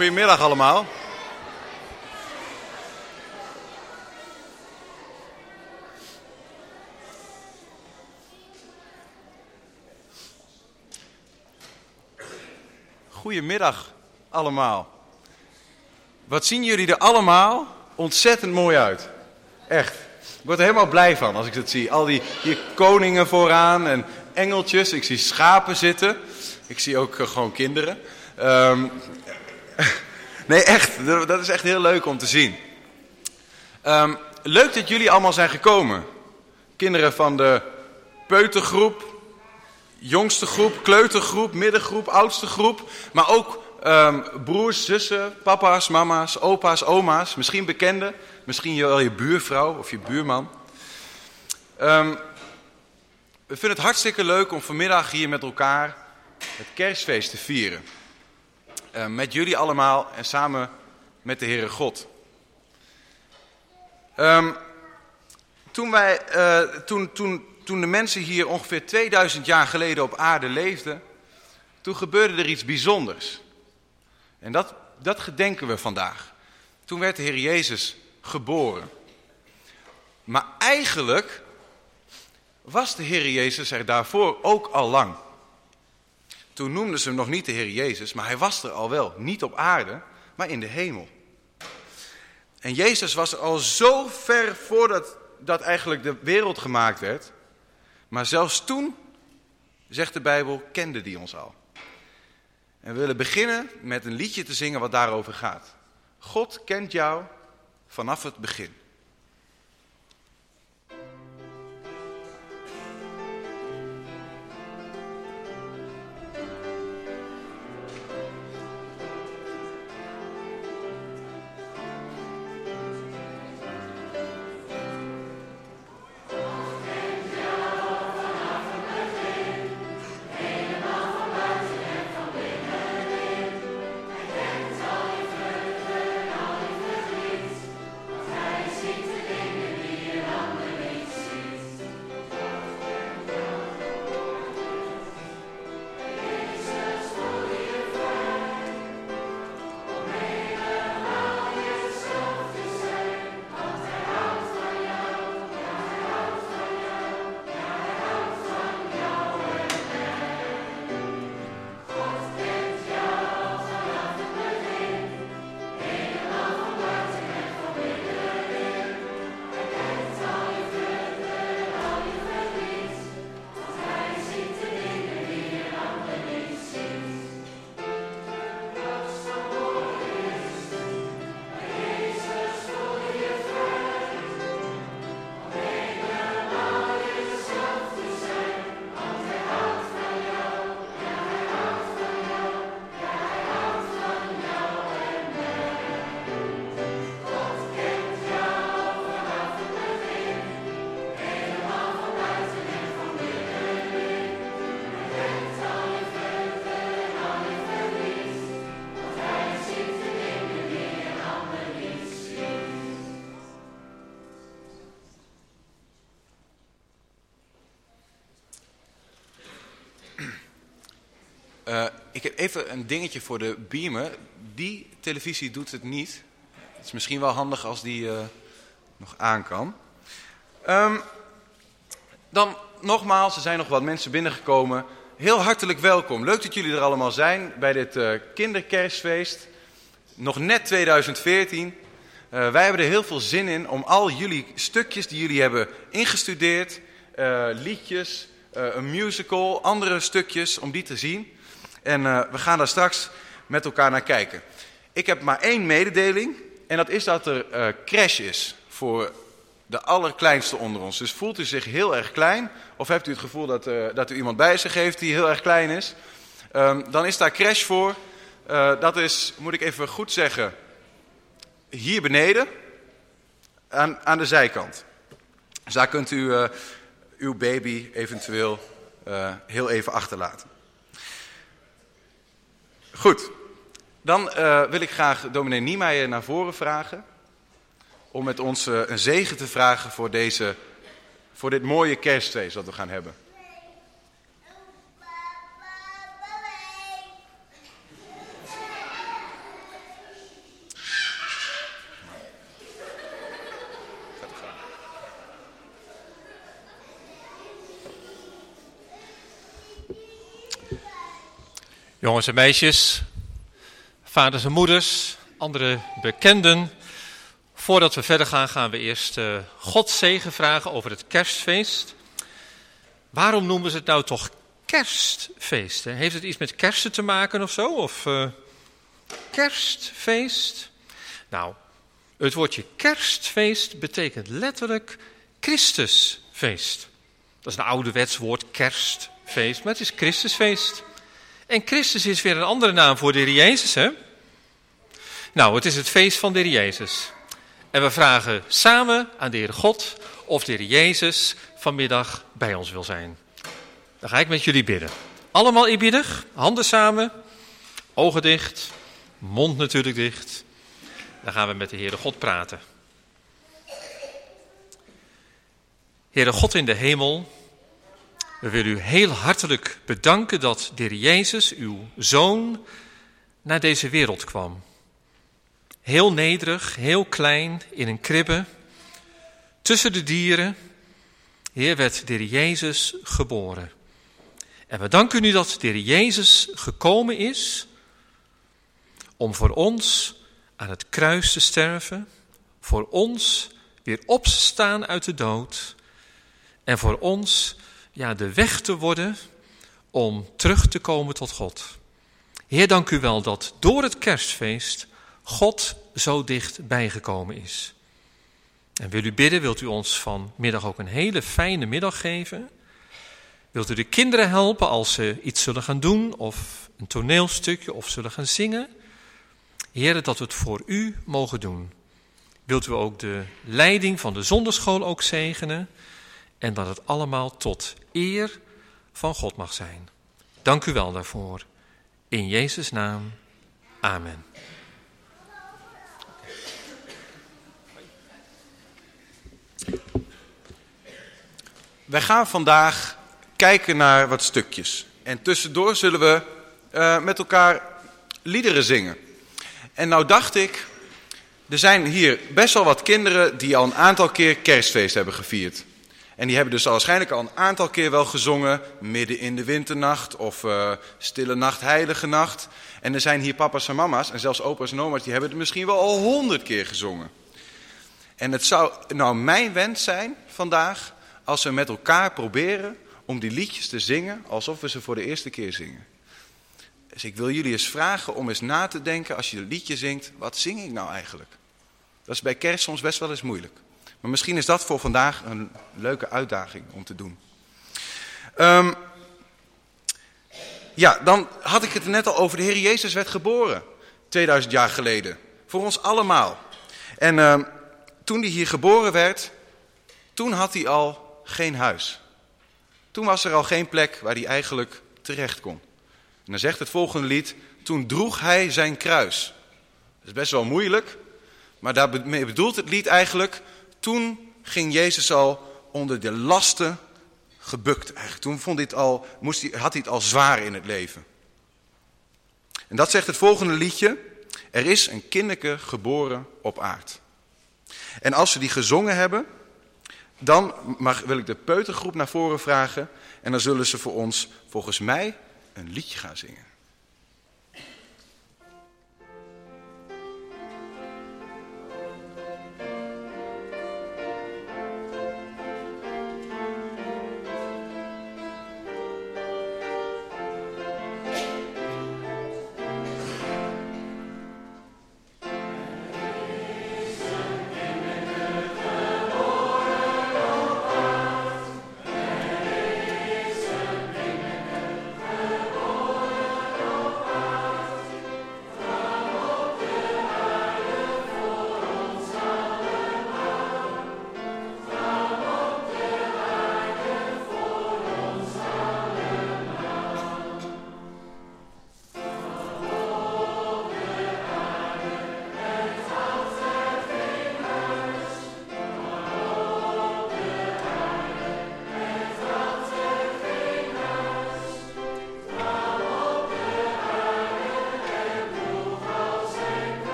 Goedemiddag allemaal. Goedemiddag allemaal. Wat zien jullie er allemaal ontzettend mooi uit. Echt. Ik word er helemaal blij van als ik het zie. Al die hier koningen vooraan en engeltjes. Ik zie schapen zitten. Ik zie ook gewoon kinderen. Nee, echt. Dat is echt heel leuk om te zien. Leuk dat jullie allemaal zijn gekomen. Kinderen van de peutergroep, jongste groep, kleutergroep, middengroep, oudste groep. Maar ook broers, zussen, papa's, mama's, opa's, oma's. Misschien bekenden. Misschien wel je buurvrouw of je buurman. We vinden het hartstikke leuk om vanmiddag hier met elkaar het kerstfeest te vieren. Met jullie allemaal en samen met de Heere God. Toen de mensen hier ongeveer 2000 jaar geleden op aarde leefden, toen gebeurde er iets bijzonders. En dat gedenken we vandaag. Toen werd de Heer Jezus geboren. Maar eigenlijk was de Heer Jezus er daarvoor ook al lang. Toen noemden ze hem nog niet de Heer Jezus, maar hij was er al wel. Niet op aarde, maar in de hemel. En Jezus was er al zo ver voordat dat eigenlijk de wereld gemaakt werd. Maar zelfs toen, zegt de Bijbel, kende die ons al. En we willen beginnen met een liedje te zingen wat daarover gaat. God kent jou vanaf het begin. Ik heb even een dingetje voor de beamer. Die televisie doet het niet. Het is misschien wel handig als die nog aan kan. Dan nogmaals, er zijn nog wat mensen binnengekomen. Heel hartelijk welkom. Leuk dat jullie er allemaal zijn bij dit kinderkerstfeest. Nog net 2014. Wij hebben er heel veel zin in om al jullie stukjes die jullie hebben ingestudeerd, liedjes, een musical, andere stukjes, om die te zien. En we gaan daar straks met elkaar naar kijken. Ik heb maar één mededeling. En dat is dat er crash is voor de allerkleinste onder ons. Dus voelt u zich heel erg klein? Of hebt u het gevoel dat u iemand bij zich heeft die heel erg klein is? Dan is daar crash voor. Dat is, moet ik even goed zeggen, hier beneden. Aan de zijkant. Dus daar kunt u uw baby eventueel heel even achterlaten. Goed, dan wil ik graag dominee Niemeyer naar voren vragen. Om met ons een zegen te vragen voor dit mooie kerstfeest dat we gaan hebben. Jongens en meisjes, vaders en moeders, andere bekenden. Voordat we verder gaan, gaan we eerst Gods zegen vragen over het kerstfeest. Waarom noemen ze het nou toch kerstfeest? Hè? Heeft het iets met kersen te maken of zo? Of kerstfeest? Nou, het woordje kerstfeest betekent letterlijk Christusfeest. Dat is een ouderwets woord, kerstfeest, maar het is Christusfeest. En Christus is weer een andere naam voor de Heer Jezus, hè? Nou, het is het feest van de Heer Jezus. En we vragen samen aan de Heer God of de Heer Jezus vanmiddag bij ons wil zijn. Dan ga ik met jullie bidden. Allemaal eerbiedig, handen samen, ogen dicht, mond natuurlijk dicht. Dan gaan we met de Heere God praten. Heere God in de hemel, we willen u heel hartelijk bedanken dat de Heer Jezus, uw Zoon, naar deze wereld kwam. Heel nederig, heel klein, in een kribbe, tussen de dieren. Heer, werd de Heer Jezus geboren. En we danken u dat de Heer Jezus gekomen is om voor ons aan het kruis te sterven, voor ons weer op te staan uit de dood en voor ons de weg te worden om terug te komen tot God. Heer, dank u wel dat door het kerstfeest God zo dichtbij gekomen is. En wil u bidden, wilt u ons vanmiddag ook een hele fijne middag geven? Wilt u de kinderen helpen als ze iets zullen gaan doen of een toneelstukje of zullen gaan zingen? Heer, dat we het voor u mogen doen. Wilt u ook de leiding van de zonderschool ook zegenen en dat het allemaal tot eer van God mag zijn. Dank u wel daarvoor. In Jezus' naam. Amen. Wij gaan vandaag kijken naar wat stukjes. En tussendoor zullen we met elkaar liederen zingen. En nou dacht ik, er zijn hier best wel wat kinderen die al een aantal keer kerstfeest hebben gevierd. En die hebben dus waarschijnlijk al een aantal keer wel gezongen, midden in de winternacht of stille nacht, heilige nacht. En er zijn hier papa's en mama's en zelfs opa's en oma's, die hebben het misschien wel al 100 keer gezongen. En het zou nou mijn wens zijn vandaag, als we met elkaar proberen om die liedjes te zingen alsof we ze voor de eerste keer zingen. Dus ik wil jullie eens vragen om eens na te denken als je een liedje zingt, wat zing ik nou eigenlijk? Dat is bij kerst soms best wel eens moeilijk. Maar misschien is dat voor vandaag een leuke uitdaging om te doen. Dan had ik het net al over. De Heer Jezus werd geboren 2000 jaar geleden. Voor ons allemaal. En toen hij hier geboren werd, toen had hij al geen huis. Toen was er al geen plek waar hij eigenlijk terecht kon. En dan zegt het volgende lied, toen droeg hij zijn kruis. Dat is best wel moeilijk, maar daarmee bedoelt het lied eigenlijk, toen ging Jezus al onder de lasten gebukt. Eigenlijk. Toen had hij het al zwaar in het leven. En dat zegt het volgende liedje, er is een kinderke geboren op aard. En als we die gezongen hebben, dan wil ik de peutergroep naar voren vragen en dan zullen ze voor ons, volgens mij, een liedje gaan zingen.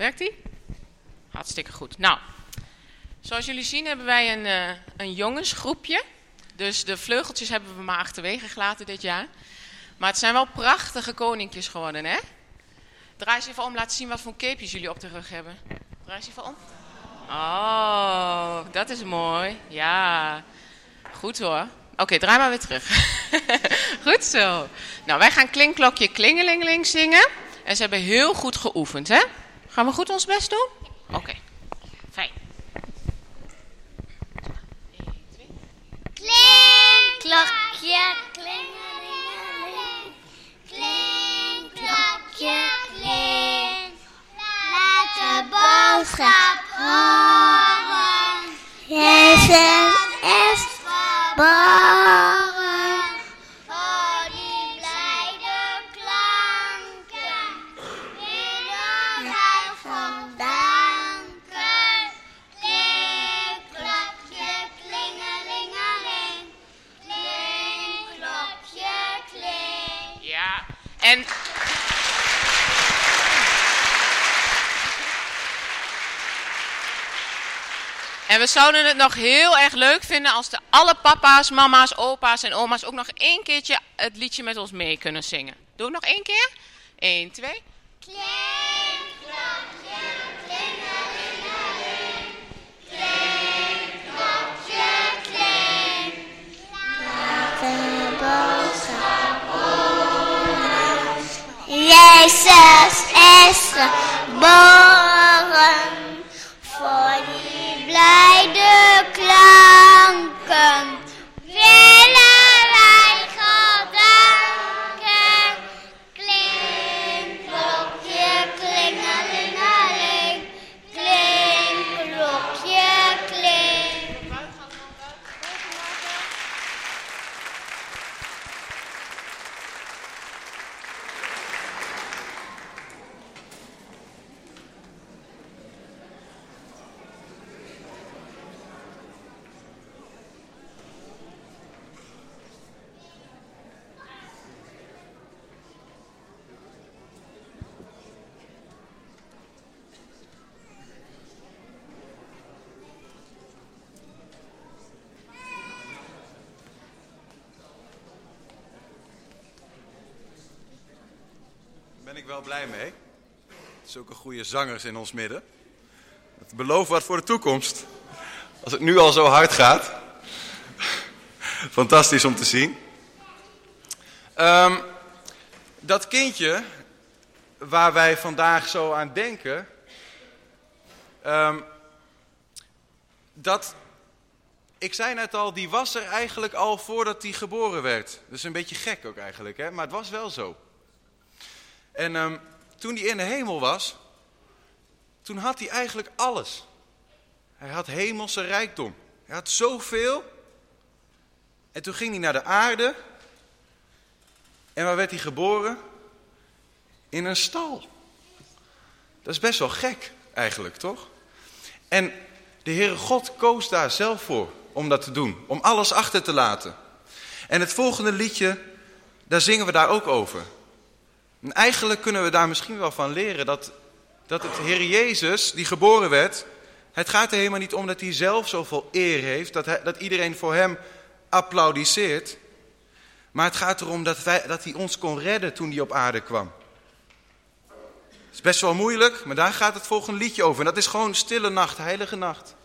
Werkt die? Hartstikke goed. Nou, zoals jullie zien hebben wij een jongensgroepje. Dus de vleugeltjes hebben we maar achterwege gelaten dit jaar. Maar het zijn wel prachtige koninkjes geworden, hè? Draai eens even om, laat zien wat voor capejes jullie op de rug hebben. Draai eens even om. Oh, dat is mooi. Ja, goed hoor. Oké, draai maar weer terug. Goed zo. Nou, wij gaan Klinkklokje Klingelingeling zingen. En ze hebben heel goed geoefend, hè? Gaan we goed ons best doen? Oké, fijn. Klinkklokje, klingelingeling. Klinkklokje, kling. Laat de boodschap horen. Jezus is geboren. Voor die blijde klanken willen wij God danken. Klinkklokje, klingelingeling. Klinkklokje, kling. Ja, en... En we zouden het nog heel erg leuk vinden als alle papa's, mama's, opa's en oma's ook nog 1 keertje het liedje met ons mee kunnen zingen. Doe het nog 1 keer? 1, 2. Klinkklokje, klingelingeling. Klinkklokje, kling. Laat de boodschap horen. Jezus is geboren. Voor die blijde klanken willen wij God danken. Klinkklokje, klingelingeling. Klinkklokje, kling. Daar ben ik wel blij mee. Zulke goede zangers in ons midden. Het belooft wat voor de toekomst. Als het nu al zo hard gaat. Fantastisch om te zien. Dat kindje waar wij vandaag zo aan denken. Ik zei net al, die was er eigenlijk al voordat hij geboren werd. Dat is een beetje gek ook eigenlijk, hè? Maar het was wel zo. En toen hij in de hemel was, toen had hij eigenlijk alles. Hij had hemelse rijkdom. Hij had zoveel. En toen ging hij naar de aarde. En waar werd hij geboren? In een stal. Dat is best wel gek eigenlijk, toch? En de Heere God koos daar zelf voor om dat te doen. Om alles achter te laten. En het volgende liedje, daar zingen we daar ook over. En eigenlijk kunnen we daar misschien wel van leren dat het Heer Jezus die geboren werd, het gaat er helemaal niet om dat hij zelf zoveel eer heeft, dat iedereen voor hem applaudisseert. Maar het gaat erom dat hij ons kon redden toen hij op aarde kwam. Het is best wel moeilijk, maar daar gaat het volgende liedje over. En dat is gewoon Stille Nacht, Heilige Nacht.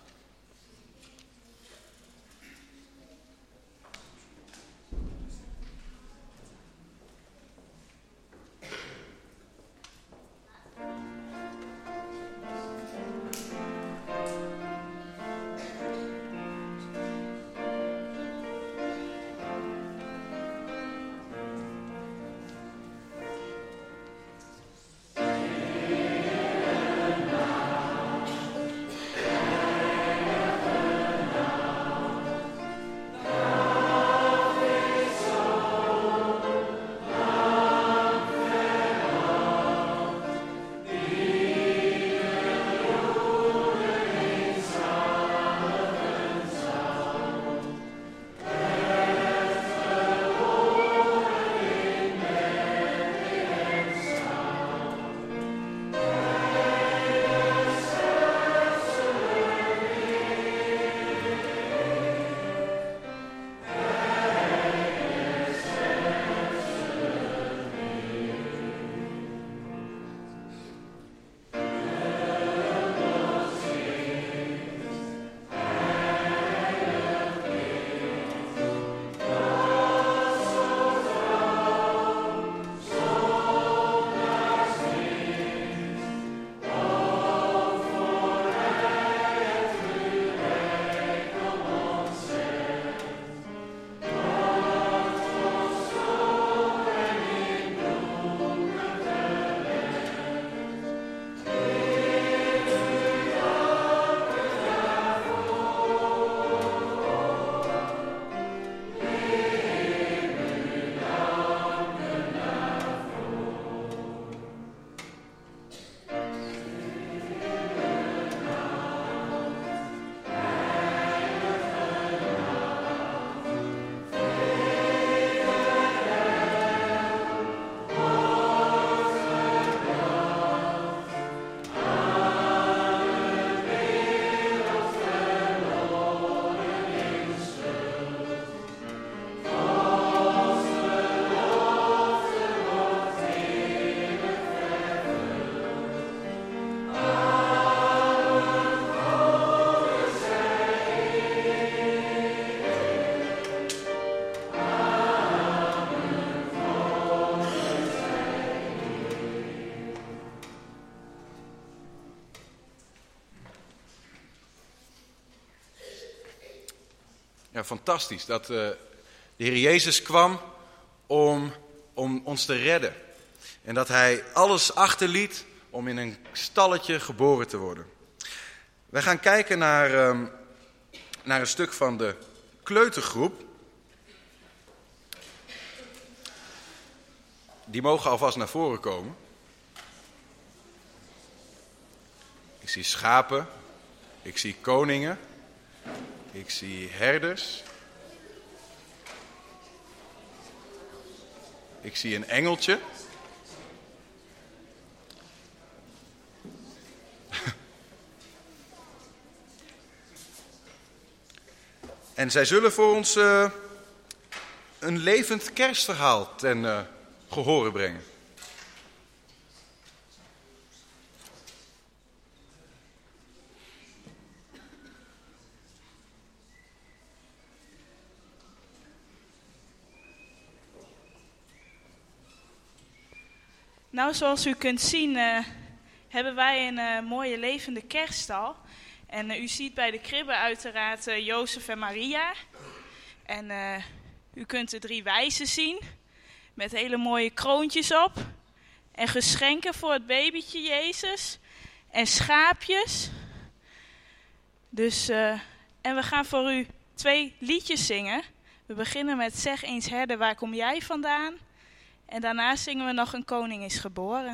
Ja, fantastisch dat de Heer Jezus kwam om ons te redden. En dat hij alles achterliet om in een stalletje geboren te worden. Wij gaan kijken naar een stuk van de kleutergroep. Die mogen alvast naar voren komen. Ik zie schapen, ik zie koningen, ik zie herders. Ik zie een engeltje. En zij zullen voor ons een levend kerstverhaal ten gehore brengen. Nou, zoals u kunt zien hebben wij een mooie levende kerststal. En u ziet bij de kribben uiteraard Jozef en Maria. En u kunt de 3 wijzen zien met hele mooie kroontjes op. En geschenken voor het babytje Jezus. En schaapjes. Dus, en we gaan voor u 2 liedjes zingen. We beginnen met Zeg eens herder, waar kom jij vandaan? En daarna zingen we nog Een koning is geboren.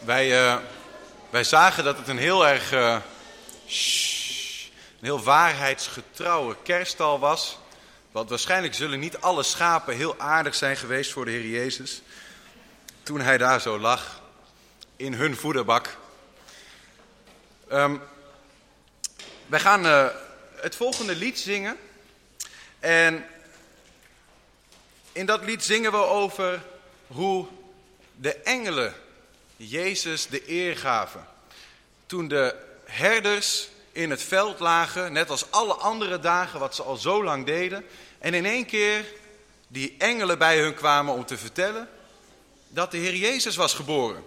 Wij zagen dat het een heel erg een heel waarheidsgetrouwe kerststal was. Want waarschijnlijk zullen niet alle schapen heel aardig zijn geweest voor de Heer Jezus. Toen hij daar zo lag, in hun voederbak. Wij gaan het volgende lied zingen. En in dat lied zingen we over hoe de engelen Jezus de eer gaven. Toen de herders in het veld lagen, net als alle andere dagen wat ze al zo lang deden. En in één keer die engelen bij hun kwamen om te vertellen dat de Heer Jezus was geboren.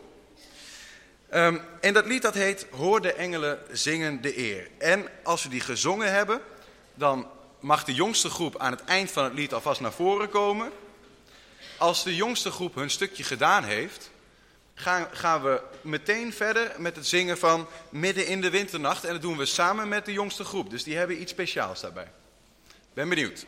En dat lied dat heet Hoor de engelen zingen de eer. En als we die gezongen hebben, dan mag de jongste groep aan het eind van het lied alvast naar voren komen. Als de jongste groep hun stukje gedaan heeft, gaan we meteen verder met het zingen van Midden in de winternacht. En dat doen we samen met de jongste groep. Dus die hebben iets speciaals daarbij. Ben benieuwd.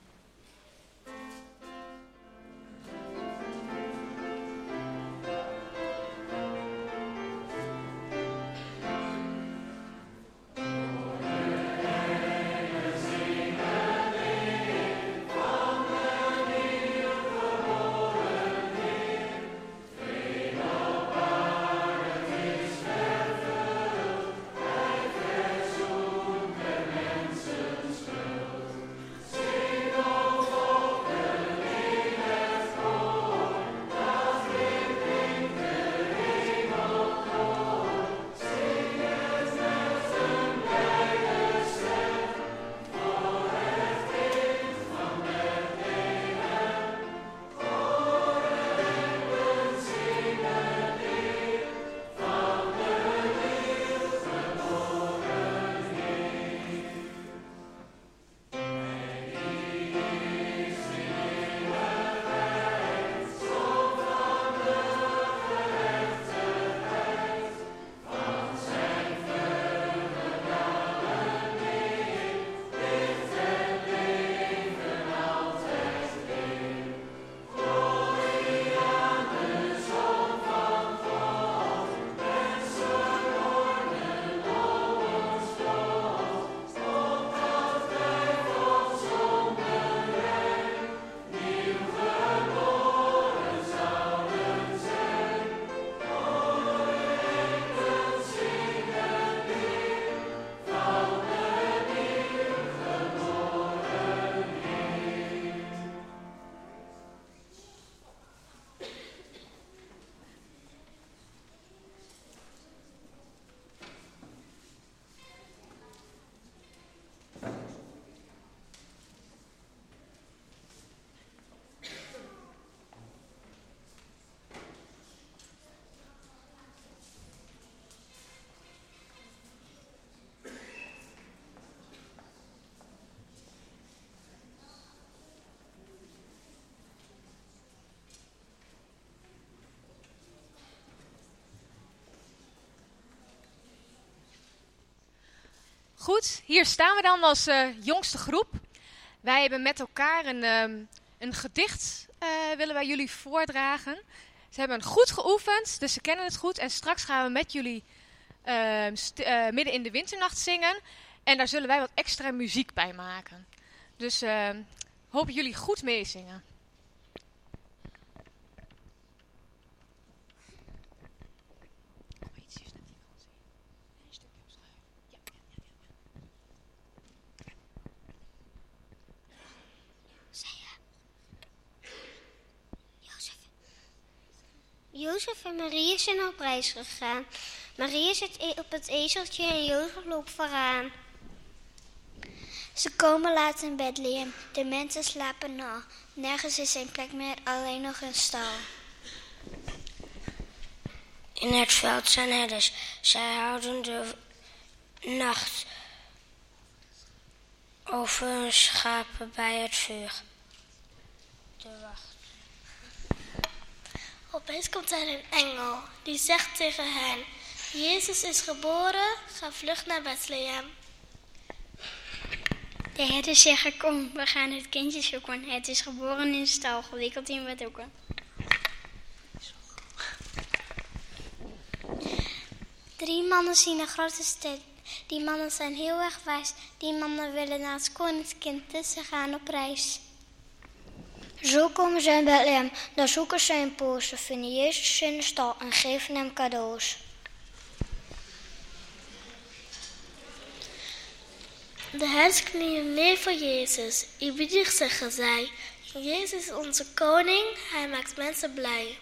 Goed, hier staan we dan als jongste groep. Wij hebben met elkaar een gedicht willen wij jullie voordragen. Ze hebben goed geoefend, dus ze kennen het goed. En straks gaan we met jullie midden in de winternacht zingen. En daar zullen wij wat extra muziek bij maken. Dus hopen jullie goed meezingen. Jozef en Maria zijn op reis gegaan. Maria zit op het ezeltje en Jozef loopt vooraan. Ze komen laat in Bethlehem. De mensen slapen al. Nergens is een plek meer, alleen nog een stal. In het veld zijn herders. Zij houden de nacht over hun schapen bij het vuur. De wacht. Opeens komt er een engel, die zegt tegen hen: Jezus is geboren, ga vlug naar Bethlehem. De herders zeggen: kom, we gaan het kindje zoeken. Het is geboren in de stal, gewikkeld in beddoeken. 3 mannen zien een grote ster. Die mannen zijn heel erg wijs. Die mannen willen naar het koningskind, dus ze gaan op reis. Zo komen ze in Bethlehem. Daar zoeken ze een poos. Ze vinden Jezus in de stal en geven hem cadeaus. De herders knielen neer voor Jezus. Eerbiedig zeggen zij. Jezus is onze koning. Hij maakt mensen blij.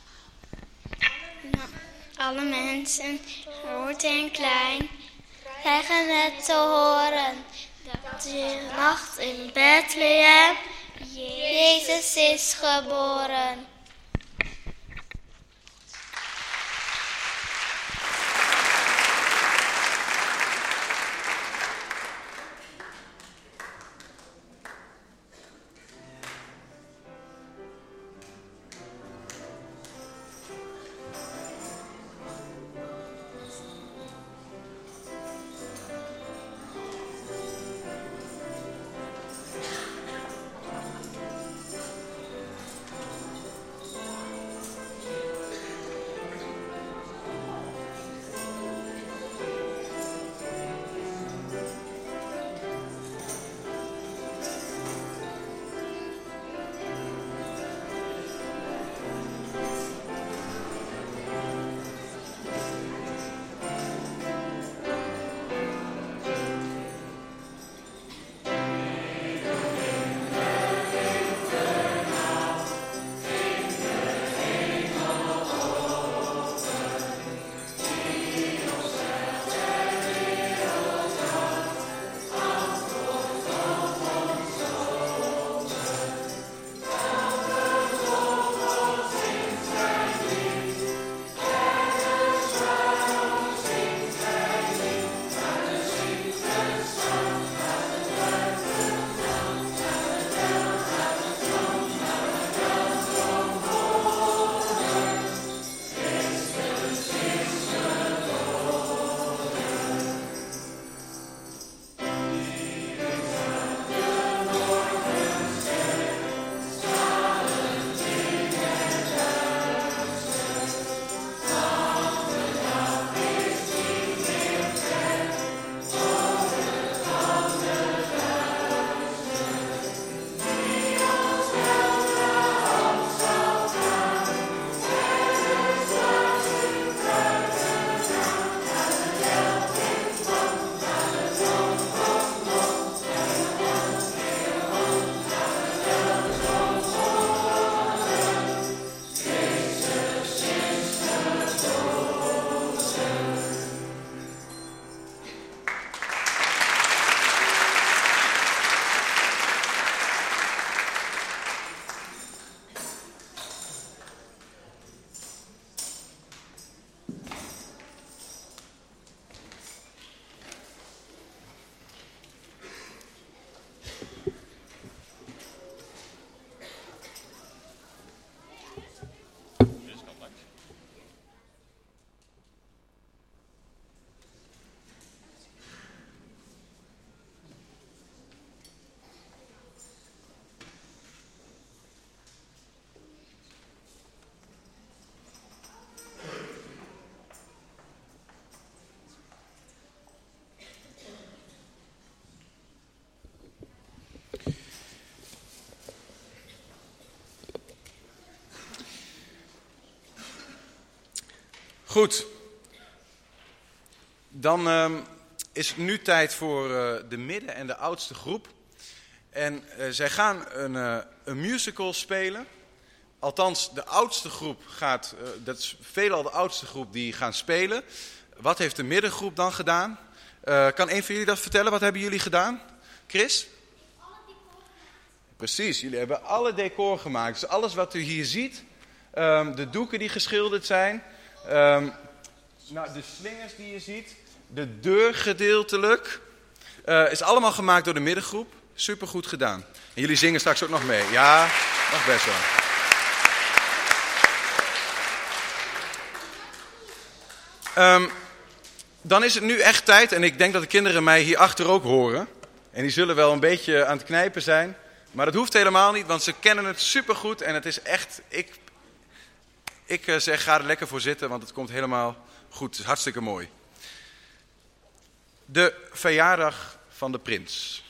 Alle mensen, groot en klein, krijgen het te horen. Dat de nacht in Bethlehem Jezus is geboren. Goed, dan is het nu tijd voor de midden- en de oudste groep. En zij gaan een musical spelen. Althans, de oudste groep gaat, dat is veelal de oudste groep die gaan spelen. Wat heeft de middengroep dan gedaan? Kan een van jullie dat vertellen? Wat hebben jullie gedaan? Chris? Alle decor. Precies, jullie hebben alle decor gemaakt. Dus alles wat u hier ziet, de doeken die geschilderd zijn, de slingers die je ziet, de deur gedeeltelijk, is allemaal gemaakt door de middengroep. Supergoed gedaan. En jullie zingen straks ook nog mee. Ja, mag best wel. Dan is het nu echt tijd, en ik denk dat de kinderen mij hierachter ook horen. En die zullen wel een beetje aan het knijpen zijn. Maar dat hoeft helemaal niet, want ze kennen het supergoed. En het is echt, ik zeg, ga er lekker voor zitten, want het komt helemaal Goed, hartstikke mooi. De verjaardag van de prins.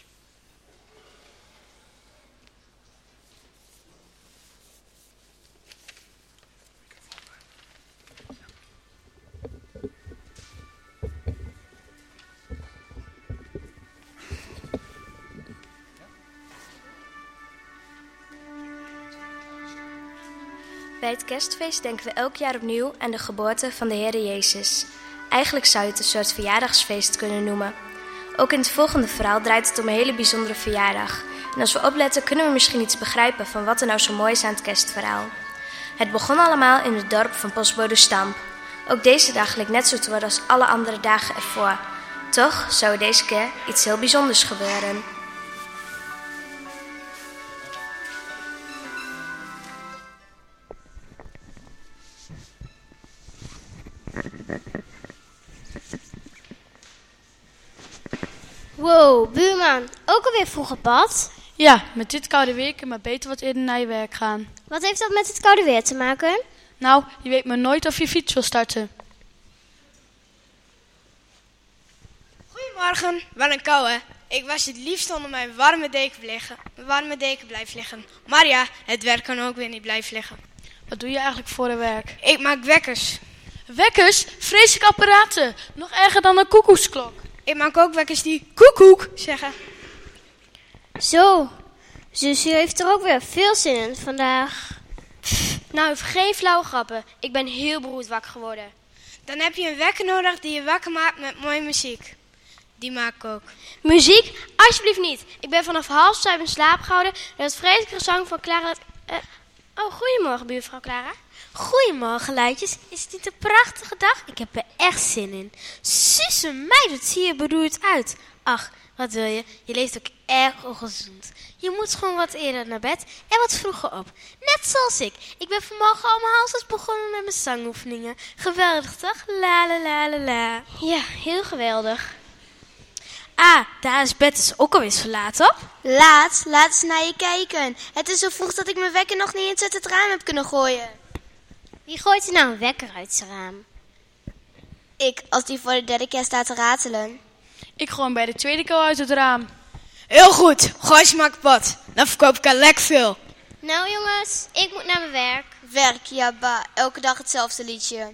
Bij het kerstfeest denken we elk jaar opnieuw aan de geboorte van de Heere Jezus. Eigenlijk zou je het een soort verjaardagsfeest kunnen noemen. Ook in het volgende verhaal draait het om een hele bijzondere verjaardag. En als we opletten kunnen we misschien iets begrijpen van wat er nou zo mooi is aan het kerstverhaal. Het begon allemaal in het dorp van postbode Stamp. Ook deze dag leek net zo te worden als alle andere dagen ervoor. Toch zou er deze keer iets heel bijzonders gebeuren. Wow, buurman, ook alweer vroeg op pad? Ja, met dit koude weer kun je maar beter wat eerder naar je werk gaan. Wat heeft dat met het koude weer te maken? Nou, je weet maar nooit of je fiets wil starten. Goedemorgen, wat een kou hè. Ik was het liefst onder mijn warme deken blijven liggen. Maar ja, het werk kan ook weer niet blijven liggen. Wat doe je eigenlijk voor je werk? Ik maak wekkers. Wekkers? Vreselijke apparaten. Nog erger dan een koekoeksklok. Ik maak ook wekkers die koekoek zeggen. Zo, dus u heeft er ook weer veel zin in vandaag. Nou, geen flauwe grappen. Ik ben heel beroerd wakker geworden. Dan heb je een wekker nodig die je wakker maakt met mooie muziek. Die maak ik ook. Muziek? Alsjeblieft niet. Ik ben vanaf 6:30 in slaap gehouden door het vreselijke gezang van Clara. Oh, goedemorgen, buurvrouw Clara. Goedemorgen, luidjes. Is het niet een prachtige dag? Ik heb er echt zin in. Susse meid, wat zie je beroerd uit. Ach, wat wil je? Je leeft ook erg ongezond. Je moet gewoon wat eerder naar bed en wat vroeger op. Net zoals ik. Ik ben vanmorgen al om 6:30 begonnen met mijn zangoefeningen. Geweldig, toch? La la la la la. Ja, heel geweldig. Ah, daar is bed dus ook alweer zo laat op. Laat eens naar je kijken. Het is zo vroeg dat ik mijn wekker nog niet eens uit het raam heb kunnen gooien. Wie gooit er nou een wekker uit zijn raam? Ik, als die voor de derde keer staat te ratelen. Ik gooi hem bij de tweede keer uit het raam. Heel goed, gooi ze maar kapot. Dan verkoop ik al lekker veel. Nou jongens, ik moet naar mijn werk. Werk, ja ba, elke dag hetzelfde liedje.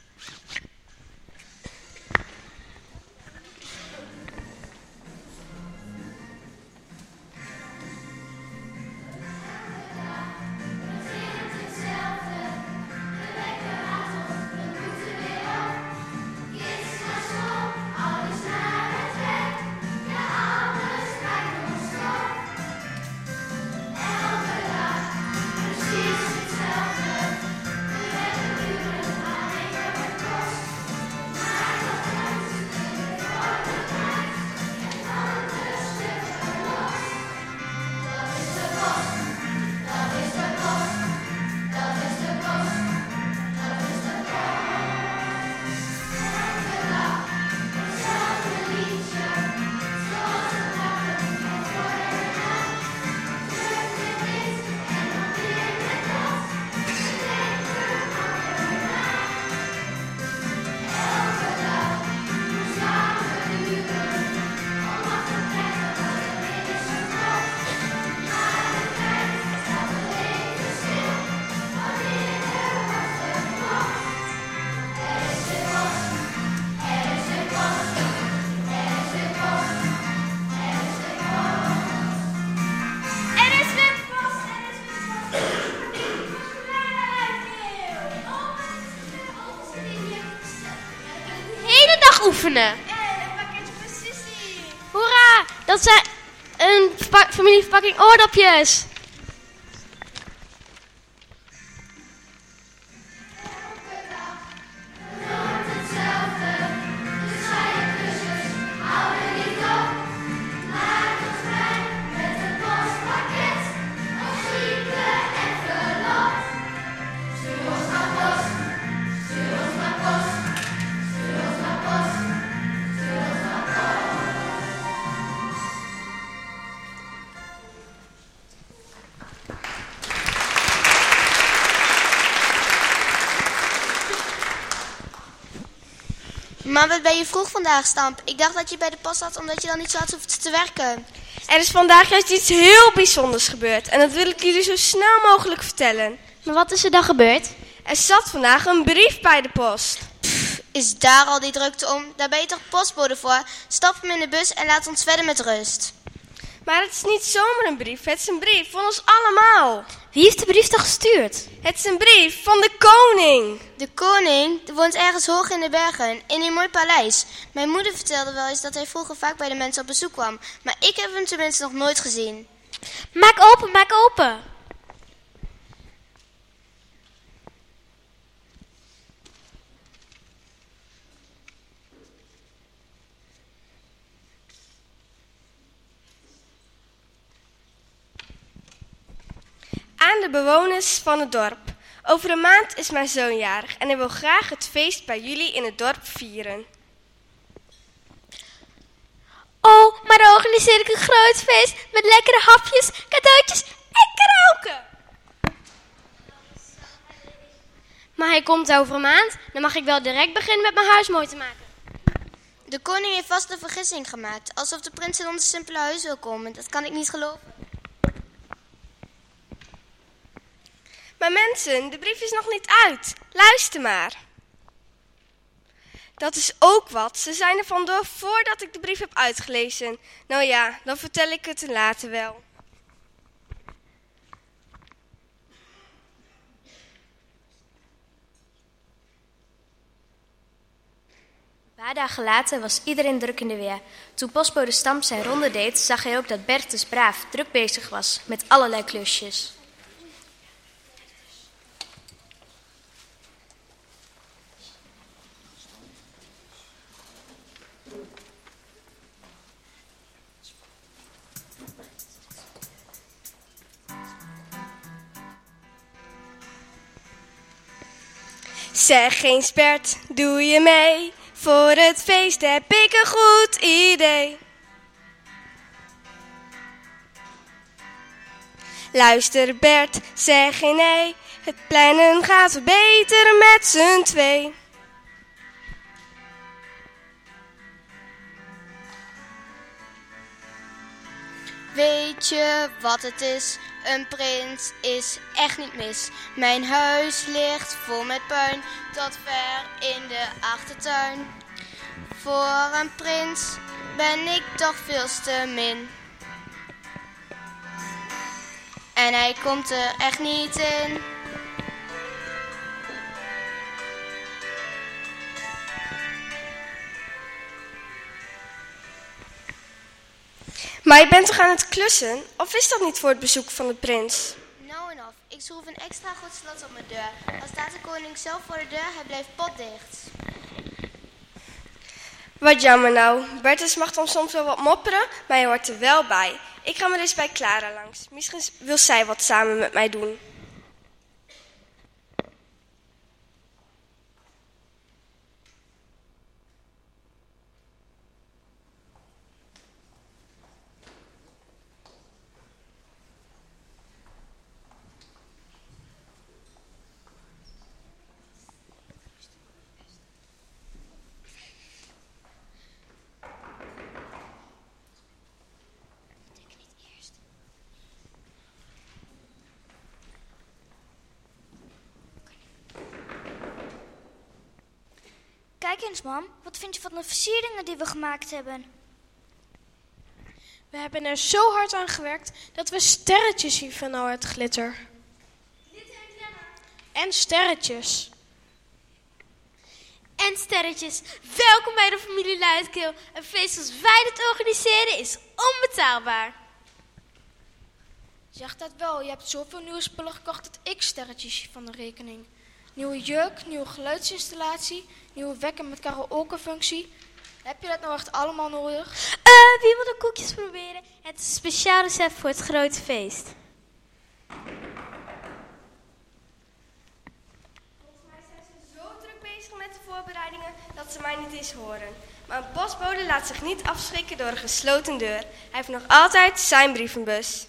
Oefenen. Hoera, dat zijn een familieverpakking oordopjes. Maar wat ben je vroeg vandaag, Stamp? Ik dacht dat je bij de post zat omdat je dan niet zo hard hoeft te werken. Er is vandaag juist iets heel bijzonders gebeurd. En dat wil ik jullie zo snel mogelijk vertellen. Maar wat is er dan gebeurd? Er zat vandaag een brief bij de post. Is daar al die drukte om? Daar ben je toch postbode voor? Stap hem in de bus en laat ons verder met rust. Maar het is niet zomaar een brief. Het is een brief van ons allemaal. Wie heeft de brief dan gestuurd? Het is een brief van de koning. De koning woont ergens hoog in de bergen, in een mooi paleis. Mijn moeder vertelde wel eens dat hij vroeger vaak bij de mensen op bezoek kwam. Maar ik heb hem tenminste nog nooit gezien. Maak open, maak open. Aan de bewoners van het dorp. Over een maand is mijn zoon jarig en hij wil graag het feest bij jullie in het dorp vieren. Oh, maar dan organiseer ik een groot feest met lekkere hapjes, cadeautjes en karaoke. Maar hij komt over een maand, dan mag ik wel direct beginnen met mijn huis mooi te maken. De koning heeft vast een vergissing gemaakt, alsof de prins in ons simpele huis wil komen. Dat kan ik niet geloven. Maar mensen, de brief is nog niet uit. Luister maar. Dat is ook wat. Ze zijn er vandoor voordat ik de brief heb uitgelezen. Nou ja, dan vertel ik het later wel. Een paar dagen later was iedereen druk in de weer. Toen postbode Stamp zijn ronde deed, zag hij ook dat Bertus braaf druk bezig was met allerlei klusjes. Zeg eens Bert, doe je mee? Voor het feest heb ik een goed idee. Luister Bert, zeg geen nee. Het plannen gaat beter met z'n twee. Weet je wat het is? Een prins is echt niet mis. Mijn huis ligt vol met puin, tot ver in de achtertuin. Voor een prins ben ik toch veel te min. En hij komt er echt niet in. Maar je bent toch aan het klussen? Of is dat niet voor het bezoek van de prins? Nou en of. Ik schroef een extra goed slot op mijn deur. Al staat de koning zelf voor de deur, hij blijft potdicht. Wat jammer nou. Bertus mag dan soms wel wat mopperen, maar hij hoort er wel bij. Ik ga maar eens bij Clara langs. Misschien wil zij wat samen met mij doen. Kijk eens, mam. Wat vind je van de versieringen die we gemaakt hebben? We hebben er zo hard aan gewerkt dat we sterretjes zien van al het glitter. En sterretjes. En sterretjes, welkom bij de familie Luidkeel. Een feest als wij dit organiseren is onbetaalbaar. Zeg dat wel, je hebt zoveel nieuwe spullen gekocht dat ik sterretjes zie van de rekening. Nieuwe jurk, nieuwe geluidsinstallatie, nieuwe wekker met karaoke-functie. Heb je dat nou echt allemaal nodig? Wie wil de koekjes proberen? Het is een speciaal recept voor het grote feest. Volgens mij zijn ze zo druk bezig met de voorbereidingen dat ze mij niet eens horen. Maar een postbode laat zich niet afschrikken door een gesloten deur. Hij heeft nog altijd zijn brievenbus.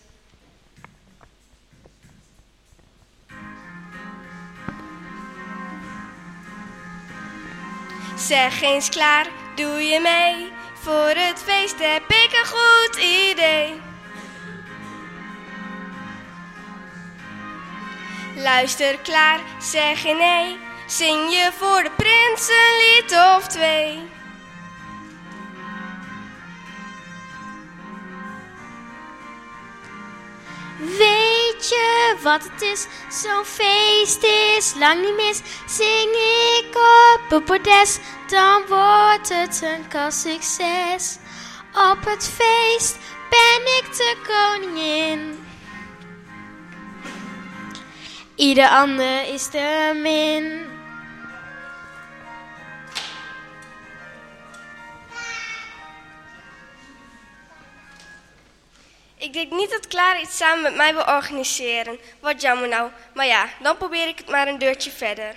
Zeg eens klaar, doe je mee? Voor het feest heb ik een goed idee. Luister klaar, zeg je nee? Zing je voor de prins een lied of twee? Weet je wat het is? Zo'n feest is lang niet mis. Zing ik op het podest, dan wordt het een kassucces. Op het feest ben ik de koningin. Ieder ander is de min. Ik denk niet dat Clara iets samen met mij wil organiseren. Wat jammer nou. Maar ja, dan probeer ik het maar een deurtje verder.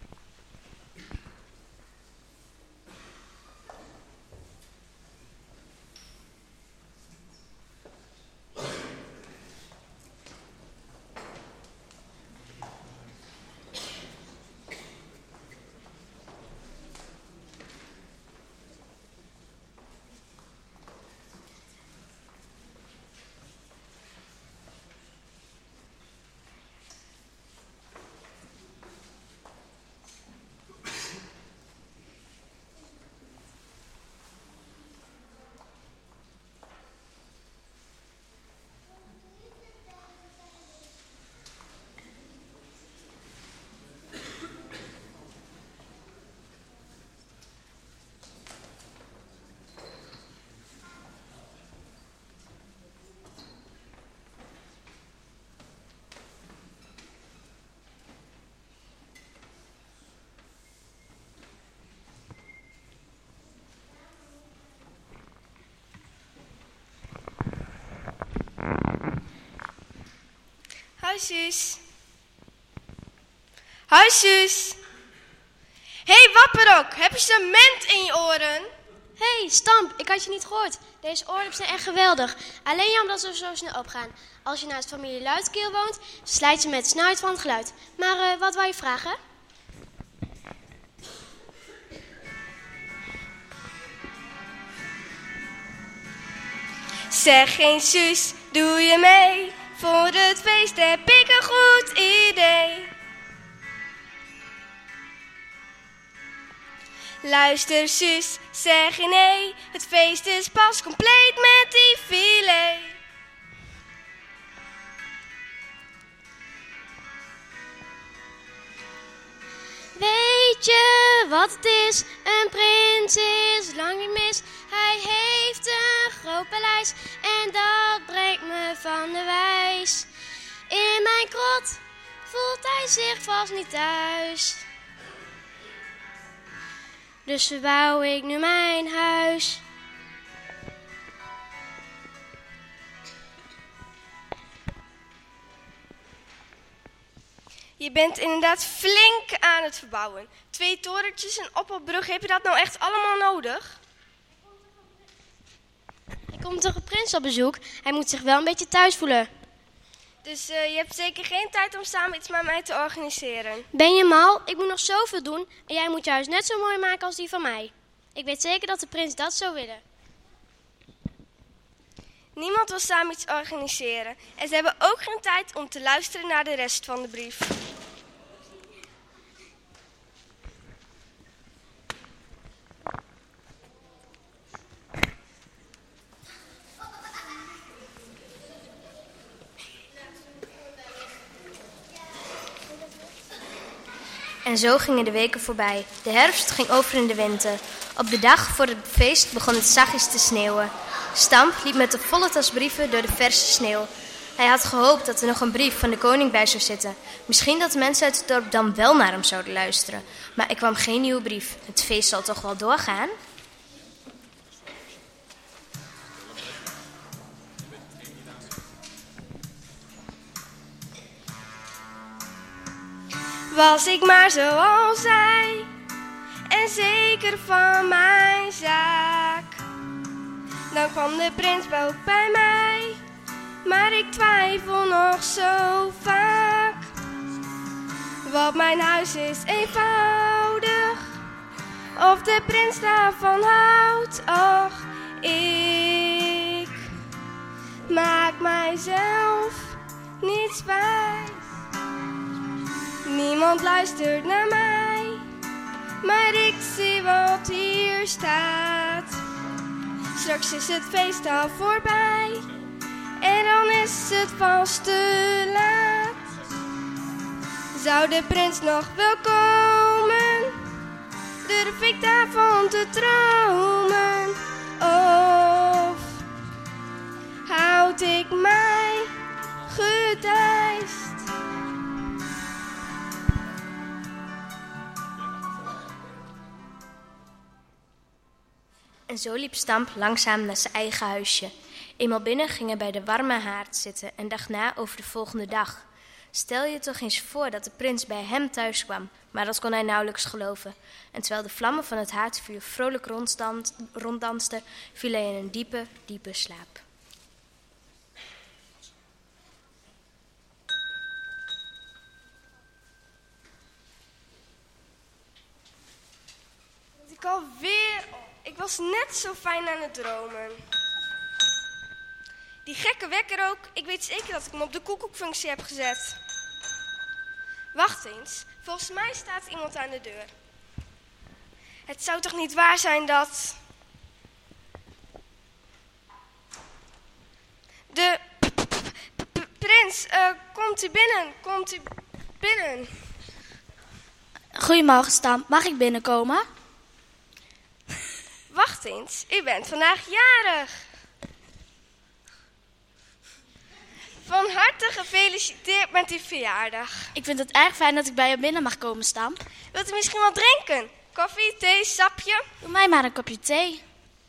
Hoi Suus. Hoi Suus. Hey Wapperok, heb je cement in je oren? Hey, Stamp, ik had je niet gehoord. Deze oordoppen zijn echt geweldig. Alleen jammer dat ze zo snel opgaan. Als je naast familie Luidkeel woont, slijt je met de snelheid van het geluid. Maar wat wou je vragen? Zeg eens Suus, doe je mee? Voor het feest heb ik een goed idee. Luister Suus, zeg je nee? Het feest is pas compleet met die filet. Weet je wat het is? Een prins is lang niet mis. Hij heeft een groot paleis en dat brengt me van de wijs. In mijn krot voelt hij zich vast niet thuis. Dus verbouw ik nu mijn huis. Je bent inderdaad flink aan het verbouwen. 2 torentjes, een ophaalbrug, heb je dat nou echt allemaal nodig? Er komt toch een prins op bezoek? Hij moet zich wel een beetje thuis voelen. Dus je hebt zeker geen tijd om samen iets met mij te organiseren? Ben je mal? Ik moet nog zoveel doen en jij moet je huis net zo mooi maken als die van mij. Ik weet zeker dat de prins dat zou willen. Niemand wil samen iets organiseren. En ze hebben ook geen tijd om te luisteren naar de rest van de brief. En zo gingen de weken voorbij. De herfst ging over in de winter. Op de dag voor het feest begon het zachtjes te sneeuwen. Stamp liep met een volle tas brieven door de verse sneeuw. Hij had gehoopt dat er nog een brief van de koning bij zou zitten. Misschien dat de mensen uit het dorp dan wel naar hem zouden luisteren. Maar er kwam geen nieuwe brief. Het feest zal toch wel doorgaan? Was ik maar zoals zij en zeker van mijn zaak, dan kwam de prins ook bij mij, maar ik twijfel nog zo vaak. Want mijn huis is eenvoudig, of de prins daarvan houdt. Och, ik maak mijzelf niets wijs. Niemand luistert naar mij, maar ik zie wat hier staat. Straks is het feest al voorbij en dan is het vast te laat. Zou de prins nog wel komen? Durf ik daarvan te dromen? Of houd ik mij gedijst? En zo liep Stamp langzaam naar zijn eigen huisje. Eenmaal binnen ging hij bij de warme haard zitten en dacht na over de volgende dag. Stel je toch eens voor dat de prins bij hem thuis kwam, maar dat kon hij nauwelijks geloven. En terwijl de vlammen van het haardvuur vrolijk ronddansten, viel hij in een diepe, diepe slaap. Ik alweer op. Ik was net zo fijn aan het dromen. Die gekke wekker ook. Ik weet zeker dat ik hem op de koekoekfunctie heb gezet. Wacht eens. Volgens mij staat iemand aan de deur. Het zou toch niet waar zijn dat... De prins, komt u binnen? Komt u binnen? Goedemorgen, Stamp. Mag ik binnenkomen? Wacht eens, u bent vandaag jarig. Van harte gefeliciteerd met uw verjaardag. Ik vind het erg fijn dat ik bij je binnen mag komen, Stamp. Wilt u misschien wat drinken? Koffie, thee, sapje? Doe mij maar een kopje thee.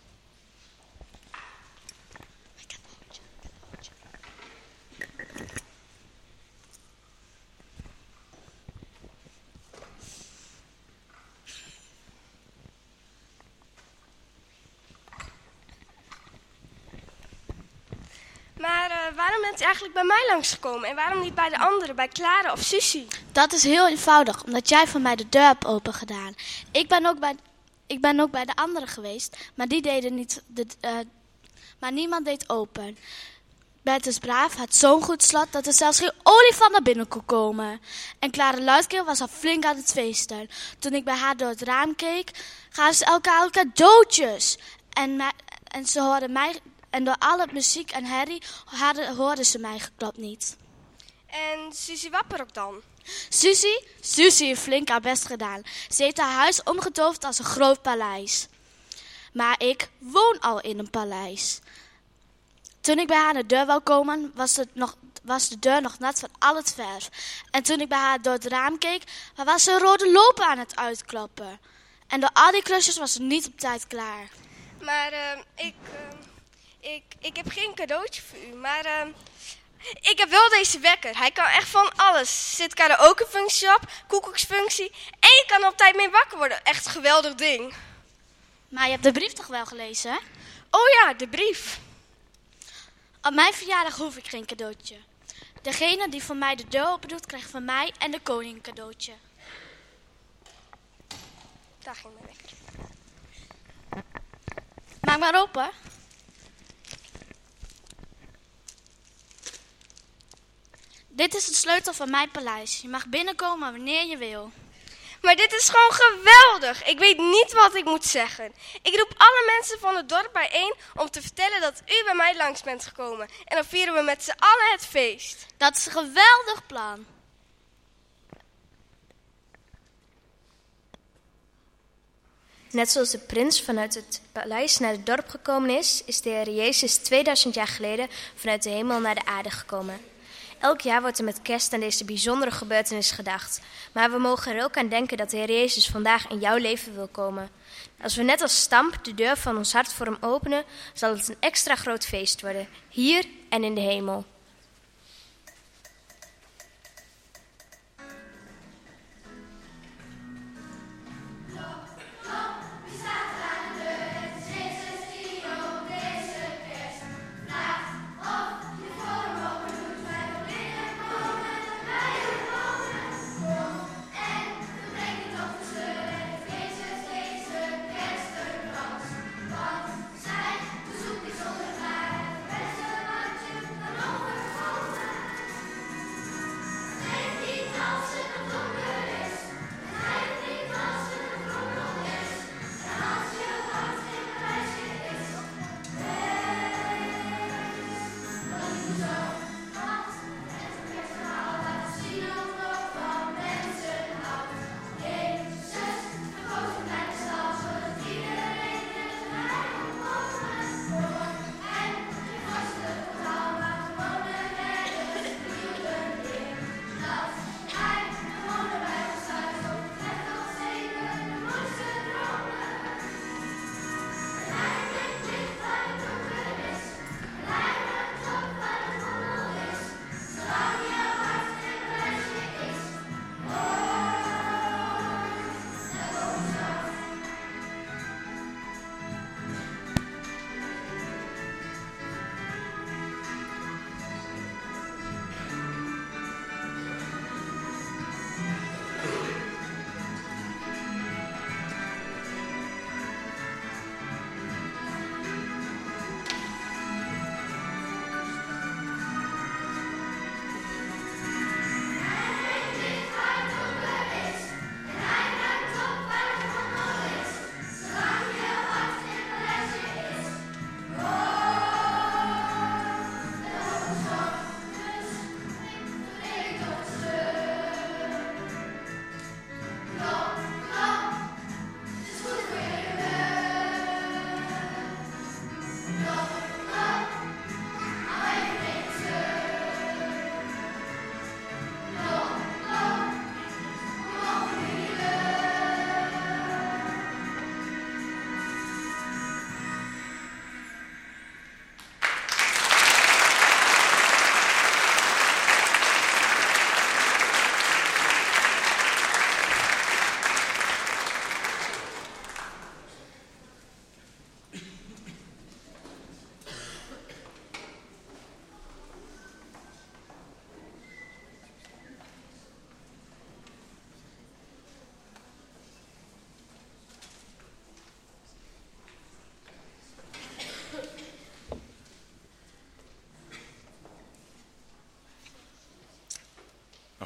Maar waarom bent u eigenlijk bij mij langsgekomen en waarom niet bij de anderen, bij Clara of Susie? Dat is heel eenvoudig, omdat jij voor mij de deur hebt opengedaan. Ik ben ook bij de anderen geweest, maar die deden niet. Maar niemand deed open. Bert is braaf, had zo'n goed slot dat er zelfs geen olifant naar binnen kon komen. En Clara Luidkeel was al flink aan het feesten. Toen ik bij haar door het raam keek, gaven ze elkaar cadeautjes. En ze hoorden mij. En door alle muziek en herrie hoorden ze mij geklopt niet. En Susie Wapperok dan? Susie heeft flink haar best gedaan. Ze heeft haar huis omgetoverd als een groot paleis. Maar ik woon al in een paleis. Toen ik bij haar aan de deur wou komen, was de deur nog nat van al het verf. En toen ik bij haar door het raam keek, was ze een rode loper aan het uitkloppen. En door al die klusjes was ze niet op tijd klaar. Maar ik heb geen cadeautje voor u, maar ik heb wel deze wekker. Hij kan echt van alles. Zit karaokefunctie op, koekoeksfunctie en je kan op tijd mee wakker worden. Echt een geweldig ding. Maar je hebt de brief toch wel gelezen, hè? Oh ja, de brief. Op mijn verjaardag hoef ik geen cadeautje. Degene die voor mij de deur open doet, krijgt van mij en de koning een cadeautje. Daar ging mijn wekker. Maak maar open. Dit is de sleutel van mijn paleis. Je mag binnenkomen wanneer je wil. Maar dit is gewoon geweldig. Ik weet niet wat ik moet zeggen. Ik roep alle mensen van het dorp bijeen om te vertellen dat u bij mij langs bent gekomen. En dan vieren we met z'n allen het feest. Dat is een geweldig plan. Net zoals de prins vanuit het paleis naar het dorp gekomen is de Heer Jezus 2000 jaar geleden vanuit de hemel naar de aarde gekomen. Elk jaar wordt er met kerst aan deze bijzondere gebeurtenis gedacht. Maar we mogen er ook aan denken dat de Heer Jezus vandaag in jouw leven wil komen. Als we net als Stamp de deur van ons hart voor hem openen, zal het een extra groot feest worden, hier en in de hemel.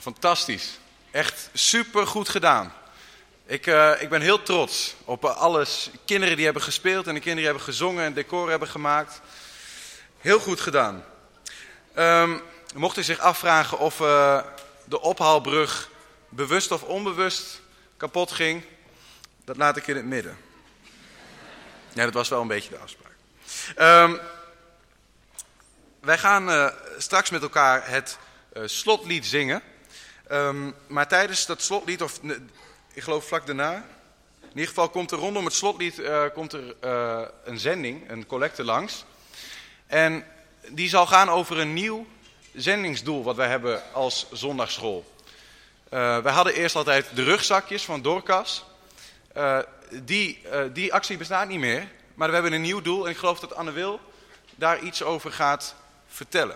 fantastisch. Echt super goed gedaan. Ik ben heel trots op alle kinderen die hebben gespeeld en de kinderen die hebben gezongen en decor hebben gemaakt. Heel goed gedaan. Mocht u zich afvragen of de ophaalbrug bewust of onbewust kapot ging, dat laat ik in het midden. Ja, dat was wel een beetje de afspraak. Wij gaan straks met elkaar het slotlied zingen. Maar tijdens dat slotlied, of ik geloof vlak daarna, in ieder geval komt er rondom het slotlied een zending, een collecte langs. En die zal gaan over een nieuw zendingsdoel wat wij hebben als zondagsschool. Wij hadden eerst altijd de rugzakjes van Dorcas. Die actie bestaat niet meer, maar we hebben een nieuw doel en ik geloof dat Anne Wil daar iets over gaat vertellen.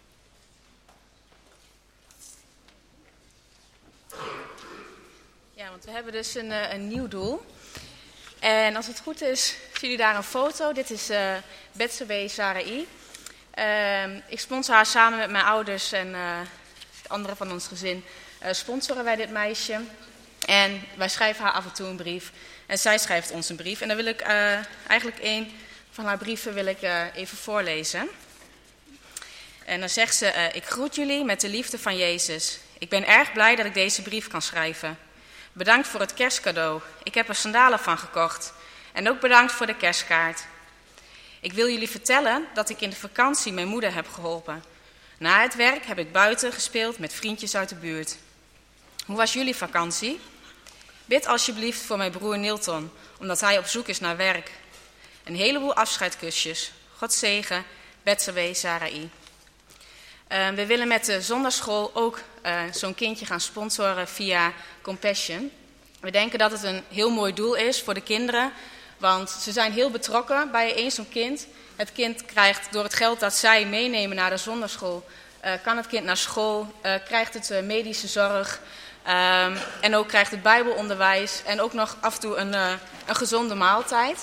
Ja, want we hebben dus een nieuw doel. En als het goed is, zien jullie daar een foto. Dit is Betsabe Sarai. Ik sponsor haar samen met mijn ouders en de anderen van ons gezin. Sponsoren wij dit meisje. En wij schrijven haar af en toe een brief. En zij schrijft ons een brief. En dan wil ik eigenlijk een van haar brieven even voorlezen. En dan zegt ze, ik groet jullie met de liefde van Jezus. Ik ben erg blij dat ik deze brief kan schrijven. Bedankt voor het kerstcadeau. Ik heb er sandalen van gekocht. En ook bedankt voor de kerstkaart. Ik wil jullie vertellen dat ik in de vakantie mijn moeder heb geholpen. Na het werk heb ik buiten gespeeld met vriendjes uit de buurt. Hoe was jullie vakantie? Bid alsjeblieft voor mijn broer Nilton, omdat hij op zoek is naar werk. Een heleboel afscheidskusjes. God zegen, Betsabe Sarai. We willen met de zondagschool ook zo'n kindje gaan sponsoren via Compassion. We denken dat het een heel mooi doel is voor de kinderen, want ze zijn heel betrokken bij zo'n kind. Het kind krijgt door het geld dat zij meenemen naar de zondagschool, kan het kind naar school, krijgt het medische zorg en ook krijgt het bijbelonderwijs en ook nog af en toe een gezonde maaltijd.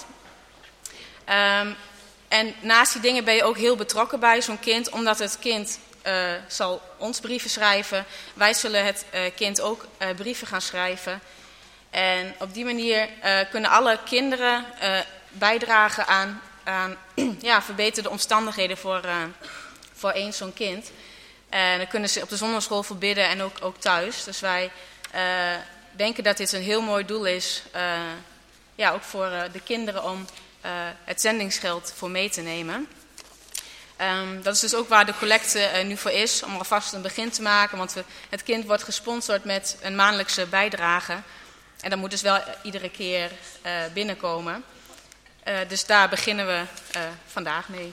En naast die dingen ben je ook heel betrokken bij zo'n kind, omdat het kind zal ons brieven schrijven. Wij zullen het kind ook brieven gaan schrijven. En op die manier kunnen alle kinderen bijdragen aan verbeterde omstandigheden voor zo'n kind. En dan kunnen ze op de zondagschool voor bidden en ook thuis. Dus wij denken dat dit een heel mooi doel is, ook voor de kinderen om het zendingsgeld voor mee te nemen. Dat is dus ook waar de collecte nu voor is, om alvast een begin te maken. Want het kind wordt gesponsord met een maandelijkse bijdrage. En dat moet dus wel iedere keer binnenkomen. Dus daar beginnen we vandaag mee.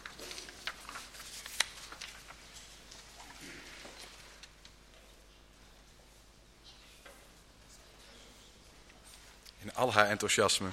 In al haar enthousiasme.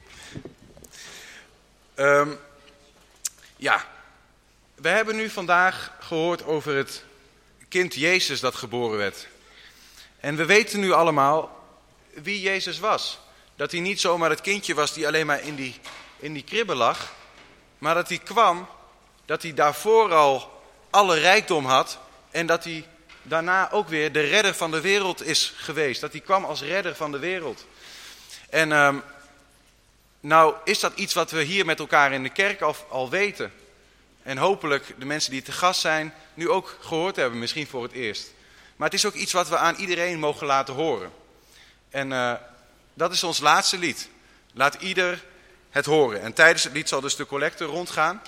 We hebben nu vandaag gehoord over het kind Jezus dat geboren werd. En we weten nu allemaal wie Jezus was. Dat hij niet zomaar het kindje was die alleen maar in die kribbe lag. Maar dat hij kwam, dat hij daarvoor al alle rijkdom had. En dat hij daarna ook weer de redder van de wereld is geweest. Dat hij kwam als redder van de wereld. En nou is dat iets wat we hier met elkaar in de kerk al weten. En hopelijk de mensen die te gast zijn nu ook gehoord hebben, misschien voor het eerst. Maar het is ook iets wat we aan iedereen mogen laten horen. En dat is ons laatste lied. Laat ieder het horen. En tijdens het lied zal dus de collecte rondgaan.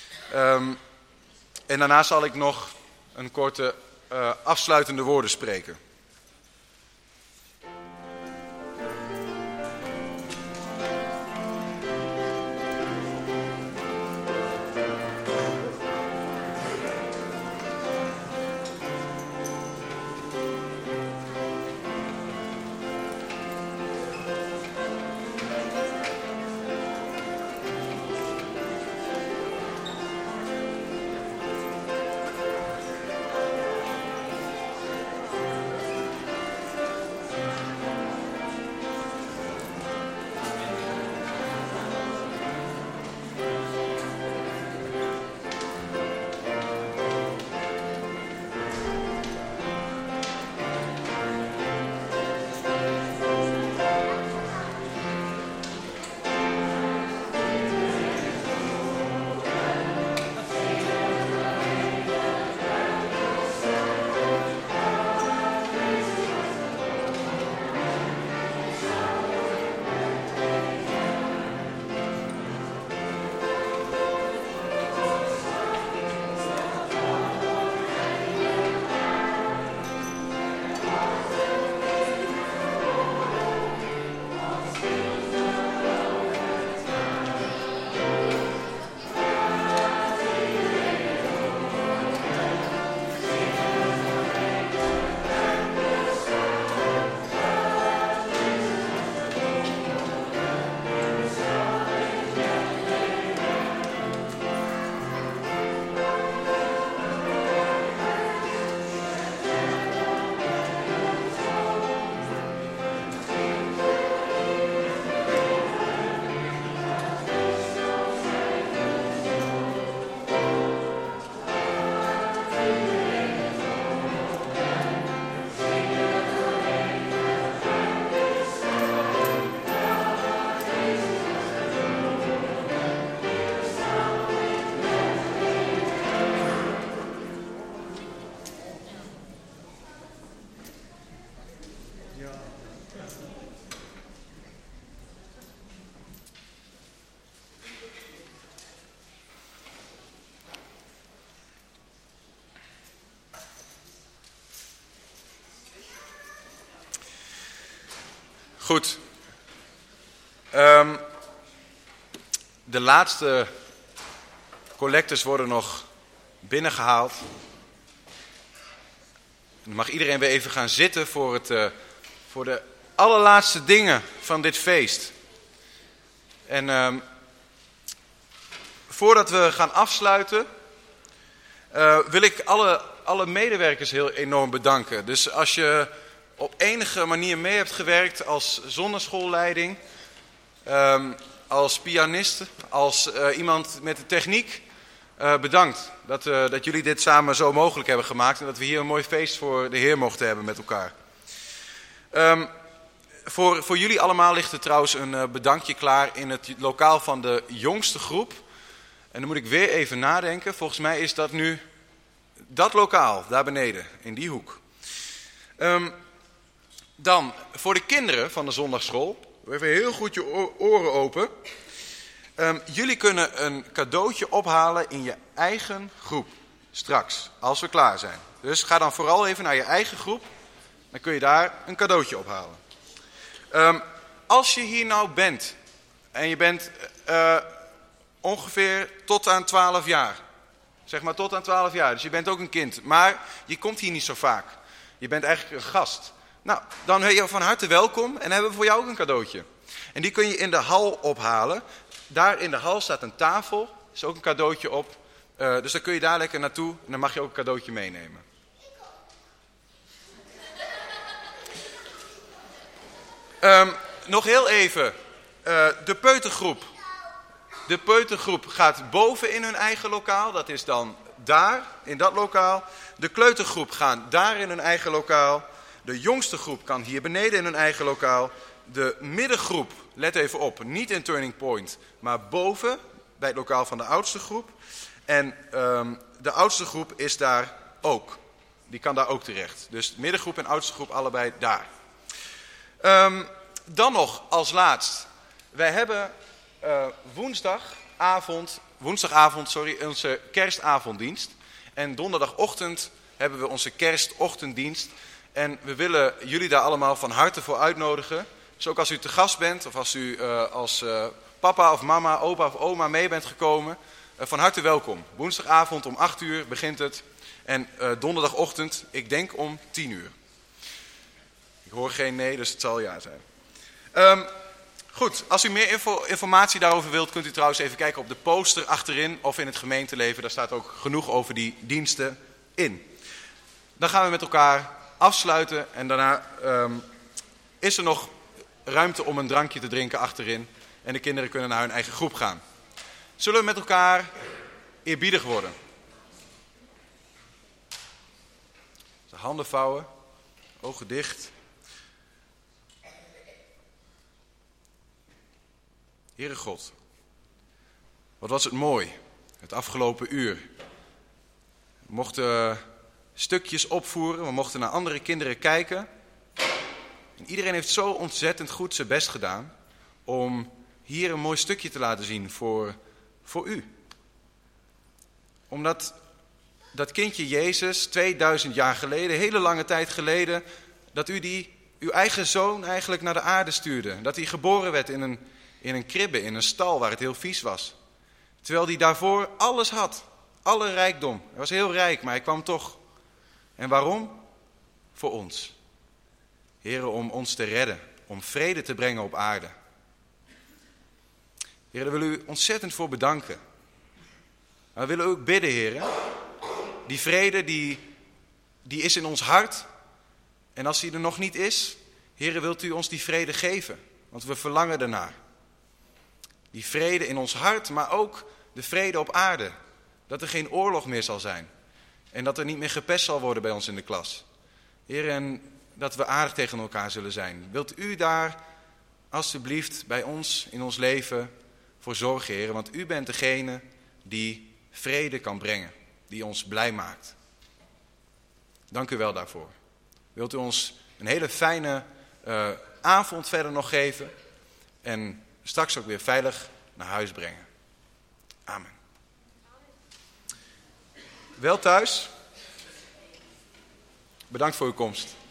En daarna zal ik nog een korte afsluitende woorden spreken. Goed. De laatste collectes worden nog binnengehaald. Dan mag iedereen weer even gaan zitten voor de allerlaatste dingen van dit feest. En voordat we gaan afsluiten, wil ik alle medewerkers heel enorm bedanken. Dus als je op enige manier mee hebt gewerkt als zondagschoolleiding, als pianist, als iemand met de techniek, bedankt dat jullie dit samen zo mogelijk hebben gemaakt en dat we hier een mooi feest voor de Heer mochten hebben met elkaar. Voor jullie allemaal ligt er trouwens een bedankje klaar in het lokaal van de jongste groep. En dan moet ik weer even nadenken. Volgens mij is dat nu dat lokaal, daar beneden, in die hoek. Dan, voor de kinderen van de zondagsschool, even heel goed je oren open. Jullie kunnen een cadeautje ophalen in je eigen groep, straks, als we klaar zijn. Dus ga dan vooral even naar je eigen groep, dan kun je daar een cadeautje ophalen. Als je hier nou bent, en je bent ongeveer tot aan 12 jaar, zeg maar tot aan 12 jaar, dus je bent ook een kind, maar je komt hier niet zo vaak. Je bent eigenlijk een gast. Nou, dan ben je van harte welkom en hebben we voor jou ook een cadeautje. En die kun je in de hal ophalen. Daar in de hal staat een tafel, er is ook een cadeautje op. Dus dan kun je daar lekker naartoe en dan mag je ook een cadeautje meenemen. Nog heel even, de peutergroep. De peutergroep gaat boven in hun eigen lokaal, dat is dan daar, in dat lokaal. De kleutergroep gaat daar in hun eigen lokaal. De jongste groep kan hier beneden in hun eigen lokaal. De middengroep, let even op, niet in Turning Point, maar boven bij het lokaal van de oudste groep. En de oudste groep is daar ook. Die kan daar ook terecht. Dus middengroep en oudste groep allebei daar. Dan nog als laatst. Wij hebben woensdagavond onze kerstavonddienst. En donderdagochtend hebben we onze kerstochtenddienst. En we willen jullie daar allemaal van harte voor uitnodigen. Dus ook als u te gast bent of als u als papa of mama, opa of oma mee bent gekomen, van harte welkom. Woensdagavond om 8 uur begint het. En donderdagochtend, ik denk om 10 uur. Ik hoor geen nee, dus het zal ja zijn. Goed, als u meer informatie daarover wilt, kunt u trouwens even kijken op de poster achterin of in het gemeenteleven. Daar staat ook genoeg over die diensten in. Dan gaan we met elkaar afsluiten en daarna is er nog ruimte om een drankje te drinken achterin. En de kinderen kunnen naar hun eigen groep gaan. Zullen we met elkaar eerbiedig worden? De handen vouwen, ogen dicht. Heere God, wat was het mooi, het afgelopen uur. We mochten stukjes opvoeren, we mochten naar andere kinderen kijken. En iedereen heeft zo ontzettend goed zijn best gedaan om hier een mooi stukje te laten zien voor u. Omdat dat kindje Jezus 2000 jaar geleden, hele lange tijd geleden, dat u uw eigen zoon eigenlijk naar de aarde stuurde. Dat hij geboren werd in een kribbe, in een stal waar het heel vies was. Terwijl hij daarvoor alles had, alle rijkdom. Hij was heel rijk, maar hij kwam toch. En waarom? Voor ons. Heere, om ons te redden, om vrede te brengen op aarde. Heere, daar willen we u ontzettend voor bedanken. Maar we willen ook bidden, Heere. Die vrede, die is in ons hart. En als die er nog niet is, Heere, wilt u ons die vrede geven? Want we verlangen ernaar. Die vrede in ons hart, maar ook de vrede op aarde. Dat er geen oorlog meer zal zijn. En dat er niet meer gepest zal worden bij ons in de klas. Heer, en dat we aardig tegen elkaar zullen zijn. Wilt u daar alstublieft bij ons in ons leven voor zorgen, Heer? Want u bent degene die vrede kan brengen. Die ons blij maakt. Dank u wel daarvoor. Wilt u ons een hele fijne avond verder nog geven. En straks ook weer veilig naar huis brengen. Amen. Wel thuis. Bedankt voor uw komst.